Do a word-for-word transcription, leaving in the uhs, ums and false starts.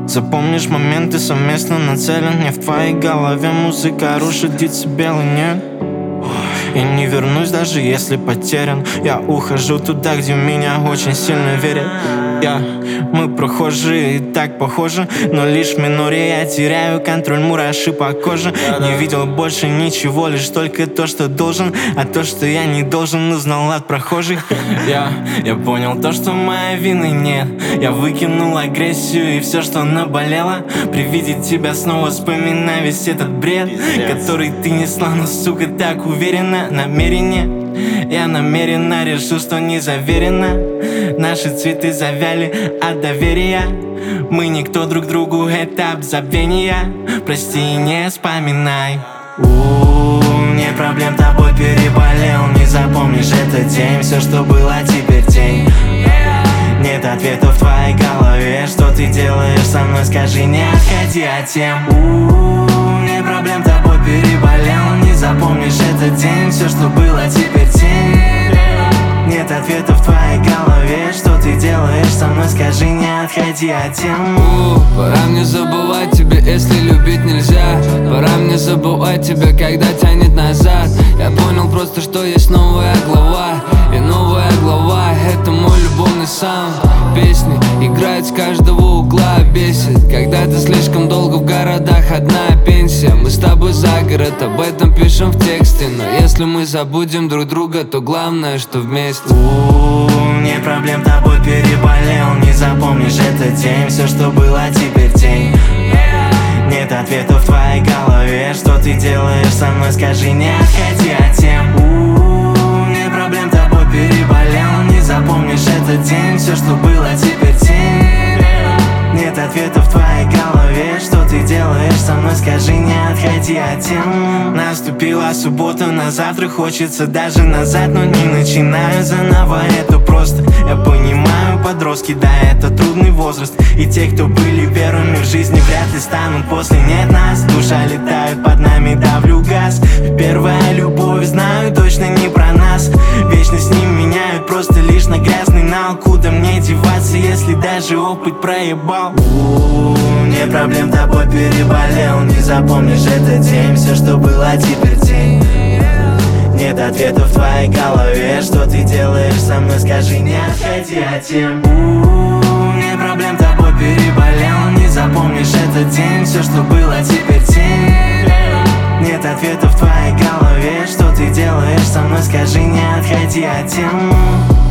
Запомнишь моменты совместно нацелен. Не в твоей голове музыка рушит децибелы, нет. И не вернусь, даже если потерян. Я ухожу туда, где в меня очень сильно верят. Я, мы прохожие и так похожи, но лишь в миноре я теряю контроль, мураши по коже. Не видел больше ничего, лишь только то, что должен. А то, что я не должен, узнал от прохожих. Я, я понял то, что моей вины нет. Я выкинул агрессию и все, что наболело. При виде тебя снова вспоминаю весь этот бред, который ты несла, но, сука, так уверенно. Намерение я намеренно решу, что не заверено. Наши цветы завяли от доверия. Мы никто друг другу, этап забвения. Прости и не вспоминай. У-у-у, не проблем, тобой переболел. Не запомнишь этот день, все, что было, теперь тень. Нет ответов в твоей голове. Что ты делаешь со мной, скажи, не отходи от тем. У-у-у, не проблем, тобой переболел. Не запомнишь этот день, все, что было, теперь тень. Нет ответов в твоей голове. Что ты делаешь со мной, скажи, не отходи от тем. У, пора мне забывать тебя, если любить нельзя. Пора мне забывать тебя, когда тянет назад. Я понял просто, что есть новая глава. И новая глава — это мой любовный саунд. Песни играют с каждого угла, бесит, когда ты слишком долго в городах, одна пенсия. Мы с тобой за город, об этом пишем в тексте. Но если мы забудем друг друга, то главное, что вместе. У-у-у, не проблем, тобой переболел. Не запомнишь этот день, все, что было, теперь тень. Нет ответов в твоей голове. Что ты делаешь со мной, скажи, не отходи от тем. У-у-у, не проблем, тобой переболел. Не запомнишь этот день, все, что было, теперь тень. Нет ответов в твоей голове. Что ты делаешь со мной, скажи, не отходи от тем. Наступила суббота, на завтра хочется даже назад. Но не начинаю заново, это просто. Я понимаю, подростки, да, это трудный возраст. И те, кто были первыми в жизни, вряд ли станут после. Нет нас, душа летает под нами, давлю газ. Первая любовь, знаю, точно не про нас. Вечно с ним меняют, просто лишь на грязный нал. Куда мне деваться, если даже опыт проебал? У-у-у, не проблем, тобой переболел. Не запомнишь этот день, все, что было, теперь тень. Нет ответов в твоей голове. Что ты делаешь со мной, скажи, не отходи от тем. У-у-у, не проблем, тобой переболел. Не запомнишь этот день, все, что было, теперь тень. Нет ответов в твоей голове. Что ты делаешь со мной, скажи, не отходи от тем.